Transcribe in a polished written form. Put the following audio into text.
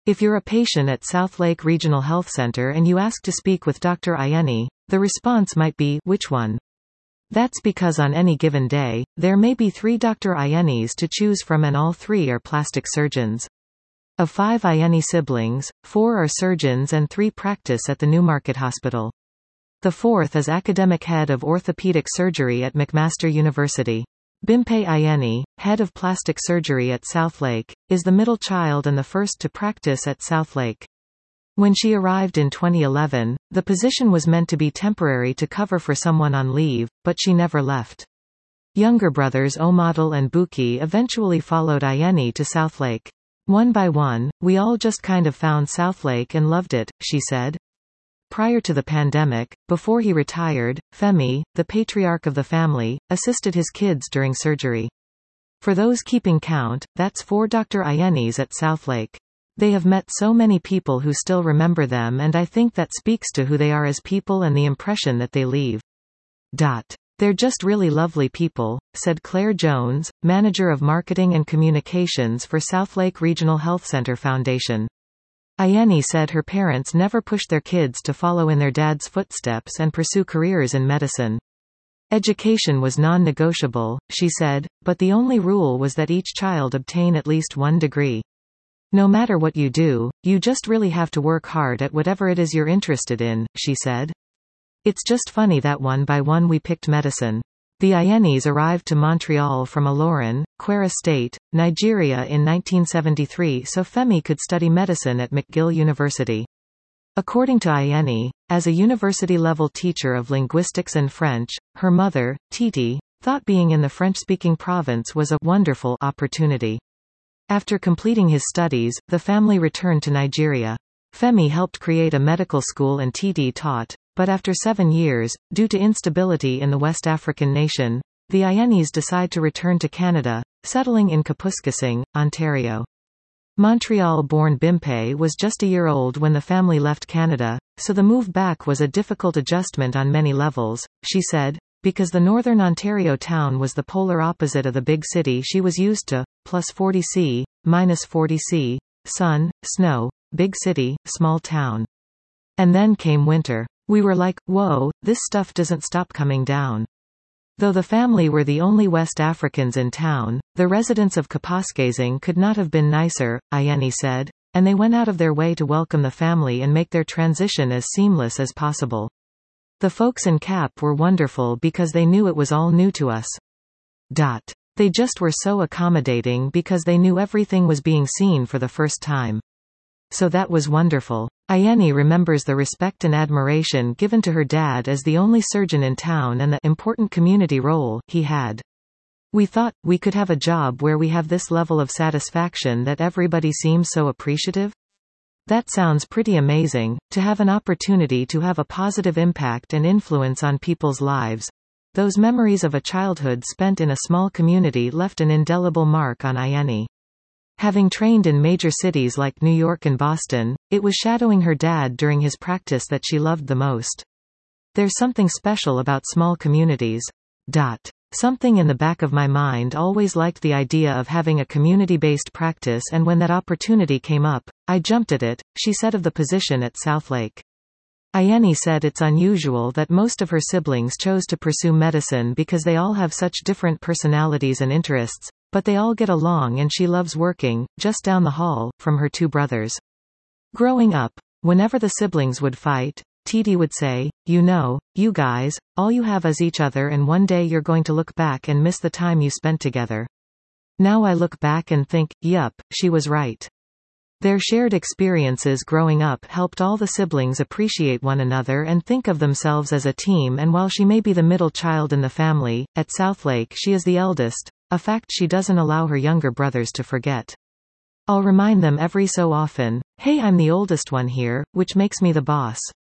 If you're a patient at Southlake Regional Health Center and you ask to speak with Dr. Ayeni, the response might be, "Which one?" That's because on any given day, there may be 3 Dr. Ayenis to choose from, and all 3 are plastic surgeons. Of 5 Ayeni siblings, 4 are surgeons and 3 practice at the Newmarket Hospital. The 4th is academic head of orthopedic surgery at McMaster University. Bimpe Ayeni, head of plastic surgery at Southlake, is the middle child and the first to practice at Southlake. When she arrived in 2011, the position was meant to be temporary to cover for someone on leave, but she never left. Younger brothers Omadil and Buki eventually followed Ayeni to Southlake. "One by one, we all just kind of found Southlake and loved it," she said. Prior to the pandemic, before he retired, Femi, the patriarch of the family, assisted his kids during surgery. For those keeping count, that's 4 Dr. Ayenis at Southlake. They have met so many people who still remember them, and I think that speaks to who they are as people and the impression that they leave. "They're just really lovely people," said Claire Jones, manager of marketing and communications for Southlake Regional Health Center Foundation. Ayeni said her parents never pushed their kids to follow in their dad's footsteps and pursue careers in medicine. Education was non-negotiable, she said, but the only rule was that each child obtain at least 1 degree. "No matter what you do, you just really have to work hard at whatever it is you're interested in," she said. "It's just funny that one by one we picked medicine." The Ayenis arrived to Montreal from Ilorin, Kwara State, Nigeria in 1973 so Femi could study medicine at McGill University. According to Ayeni, as a university-level teacher of linguistics and French, her mother, Titi, thought being in the French-speaking province was a wonderful opportunity. After completing his studies, the family returned to Nigeria. Femi helped create a medical school and Titi taught. But after 7 years, due to instability in the West African nation, the Ayenis decide to return to Canada, settling in Kapuskasing, Ontario. Montreal-born Bimpe was just a year old when the family left Canada, so the move back was a difficult adjustment on many levels, she said, because the northern Ontario town was the polar opposite of the big city she was used to, plus 40 C, minus 40 C, sun, snow, big city, small town. And then came winter. We were like, whoa, this stuff doesn't stop coming down. Though the family were the only West Africans in town, the residents of Kapuskasing could not have been nicer, Ayeni said, and they went out of their way to welcome the family and make their transition as seamless as possible. The folks in Cap were wonderful because they knew it was all new to us. They just were so accommodating because they knew everything was being seen for the first time. So that was wonderful. Ayeni remembers the respect and admiration given to her dad as the only surgeon in town and the important community role he had. "We thought, we could have a job where we have this level of satisfaction that everybody seems so appreciative? That sounds pretty amazing, to have an opportunity to have a positive impact and influence on people's lives." Those memories of a childhood spent in a small community left an indelible mark on Ayeni. Having trained in major cities like New York and Boston, it was shadowing her dad during his practice that she loved the most. "There's something special about small communities. Something in the back of my mind always liked the idea of having a community-based practice, and when that opportunity came up, I jumped at it," she said of the position at Southlake. Ayeni said it's unusual that most of her siblings chose to pursue medicine because they all have such different personalities and interests, but they all get along and she loves working, just down the hall, from her 2 brothers. Growing up, whenever the siblings would fight, Titi would say, "You know, you guys, all you have is each other, and one day you're going to look back and miss the time you spent together." Now I look back and think, yup, she was right. Their shared experiences growing up helped all the siblings appreciate one another and think of themselves as a team, and while she may be the middle child in the family, at Southlake she is the eldest, a fact she doesn't allow her younger brothers to forget. "I'll remind them every so often, hey, I'm the oldest one here, which makes me the boss."